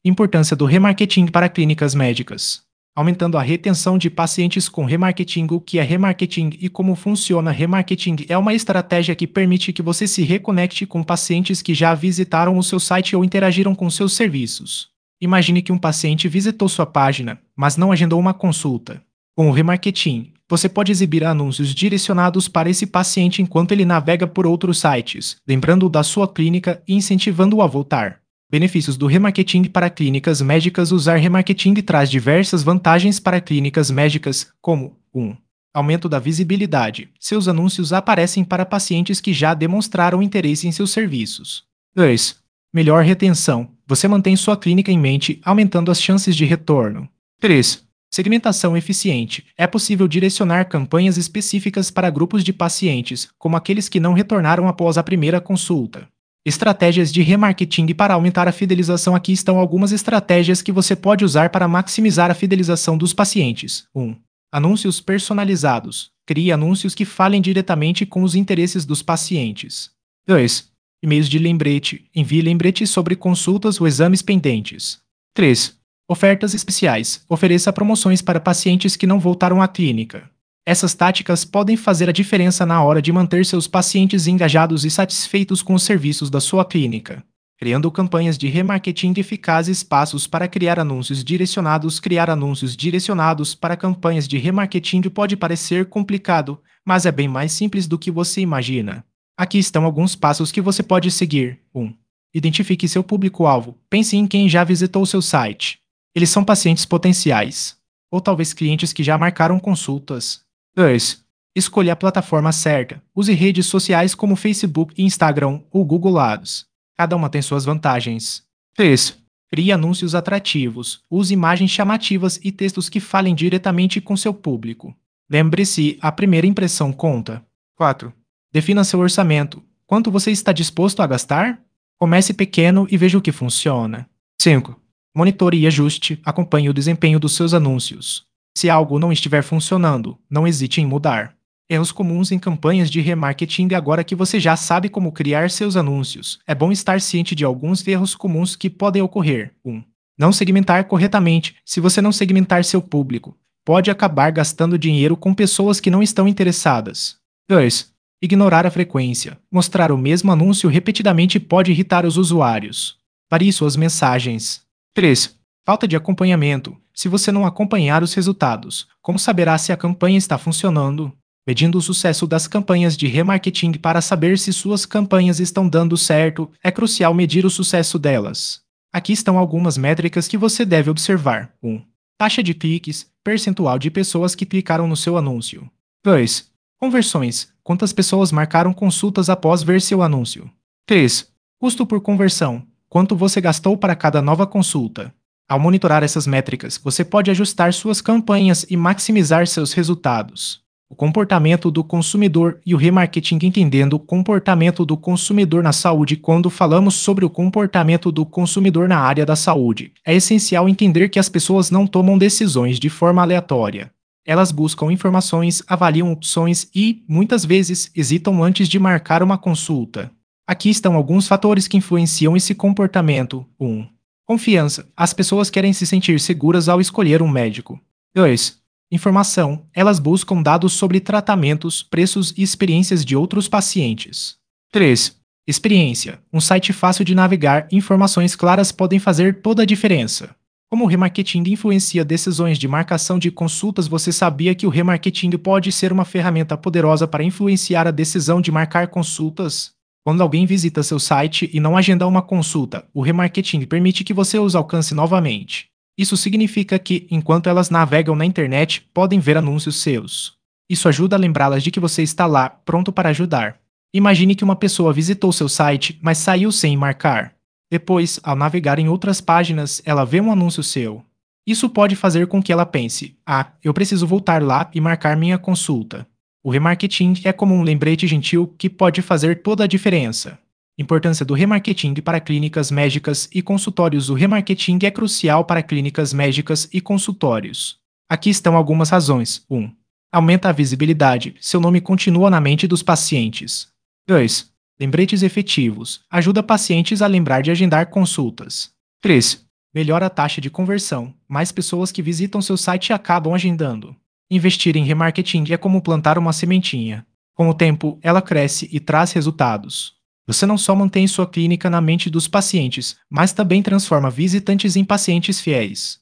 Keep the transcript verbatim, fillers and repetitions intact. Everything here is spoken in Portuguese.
Importância do remarketing para clínicas médicas. Aumentando a retenção de pacientes com remarketing. O que é remarketing e como funciona remarketing? É uma estratégia que permite que você se reconecte com pacientes que já visitaram o seu site ou interagiram com seus serviços. Imagine que um paciente visitou sua página, mas não agendou uma consulta. Com o remarketing, você pode exibir anúncios direcionados para esse paciente enquanto ele navega por outros sites, lembrando-o da sua clínica e incentivando-o a voltar. Benefícios do remarketing para clínicas médicas. Usar remarketing traz diversas vantagens para clínicas médicas, como um Aumento da visibilidade. Seus anúncios aparecem para pacientes que já demonstraram interesse em seus serviços. dois Melhor retenção. Você mantém sua clínica em mente, aumentando as chances de retorno. três Segmentação eficiente. É possível direcionar campanhas específicas para grupos de pacientes, como aqueles que não retornaram após a primeira consulta. Estratégias de remarketing para aumentar a fidelização. Aqui estão algumas estratégias que você pode usar para maximizar a fidelização dos pacientes. um Anúncios personalizados. Crie anúncios que falem diretamente com os interesses dos pacientes. dois E-mails de lembrete. Envie lembretes sobre consultas ou exames pendentes. três Ofertas especiais. Ofereça promoções para pacientes que não voltaram à clínica. Essas táticas podem fazer a diferença na hora de manter seus pacientes engajados e satisfeitos com os serviços da sua clínica. Criando campanhas de remarketing eficazes. Passos para criar anúncios direcionados. Criar anúncios direcionados para campanhas de remarketing pode parecer complicado, mas é bem mais simples do que você imagina. Aqui estão alguns passos que você pode seguir. um Identifique seu público-alvo. Pense em quem já visitou seu site. Eles são pacientes potenciais, ou talvez clientes que já marcaram consultas. dois Escolha a plataforma certa. Use redes sociais como Facebook, Instagram ou Google Ads. Cada uma tem suas vantagens. três Crie anúncios atrativos. Use imagens chamativas e textos que falem diretamente com seu público. Lembre-se, a primeira impressão conta. quatro Defina seu orçamento. Quanto você está disposto a gastar? Comece pequeno e veja o que funciona. cinco Monitore e ajuste. Acompanhe o desempenho dos seus anúncios. Se algo não estiver funcionando, não hesite em mudar. Erros comuns em campanhas de remarketing. Agora que você já sabe como criar seus anúncios, é bom estar ciente de alguns erros comuns que podem ocorrer. um Não segmentar corretamente. Se você não segmentar seu público, pode acabar gastando dinheiro com pessoas que não estão interessadas. dois Ignorar a frequência. Mostrar o mesmo anúncio repetidamente pode irritar os usuários. Varie suas mensagens. três Falta de acompanhamento. Se você não acompanhar os resultados, como saberá se a campanha está funcionando? Medindo o sucesso das campanhas de remarketing. Para saber se suas campanhas estão dando certo, é crucial medir o sucesso delas. Aqui estão algumas métricas que você deve observar. um Taxa de cliques, percentual de pessoas que clicaram no seu anúncio. dois Conversões. Quantas pessoas marcaram consultas após ver seu anúncio? três Custo por conversão. Quanto você gastou para cada nova consulta? Ao monitorar essas métricas, você pode ajustar suas campanhas e maximizar seus resultados. O comportamento do consumidor e o remarketing. Entendendo o comportamento do consumidor na saúde. Quando falamos sobre o comportamento do consumidor na área da saúde, é essencial entender que as pessoas não tomam decisões de forma aleatória. Elas buscam informações, avaliam opções e, muitas vezes, hesitam antes de marcar uma consulta. Aqui estão alguns fatores que influenciam esse comportamento. um Confiança. As pessoas querem se sentir seguras ao escolher um médico. dois Informação. Elas buscam dados sobre tratamentos, preços e experiências de outros pacientes. três Experiência. Um site fácil de navegar e informações claras podem fazer toda a diferença. Como o remarketing influencia decisões de marcação de consultas? Você sabia que o remarketing pode ser uma ferramenta poderosa para influenciar a decisão de marcar consultas? Quando alguém visita seu site e não agenda uma consulta, o remarketing permite que você os alcance novamente. Isso significa que, enquanto elas navegam na internet, podem ver anúncios seus. Isso ajuda a lembrá-las de que você está lá, pronto para ajudar. Imagine que uma pessoa visitou seu site, mas saiu sem marcar. Depois, ao navegar em outras páginas, ela vê um anúncio seu. Isso pode fazer com que ela pense: ah, eu preciso voltar lá e marcar minha consulta. O remarketing é como um lembrete gentil que pode fazer toda a diferença. Importância do remarketing para clínicas médicas e consultórios. O remarketing é crucial para clínicas médicas e consultórios. Aqui estão algumas razões. um Aumenta a visibilidade. Seu nome continua na mente dos pacientes. dois Lembretes efetivos. Ajuda pacientes a lembrar de agendar consultas. três Melhora a taxa de conversão, mais pessoas que visitam seu site acabam agendando. Investir em remarketing é como plantar uma sementinha. Com o tempo, ela cresce e traz resultados. Você não só mantém sua clínica na mente dos pacientes, mas também transforma visitantes em pacientes fiéis.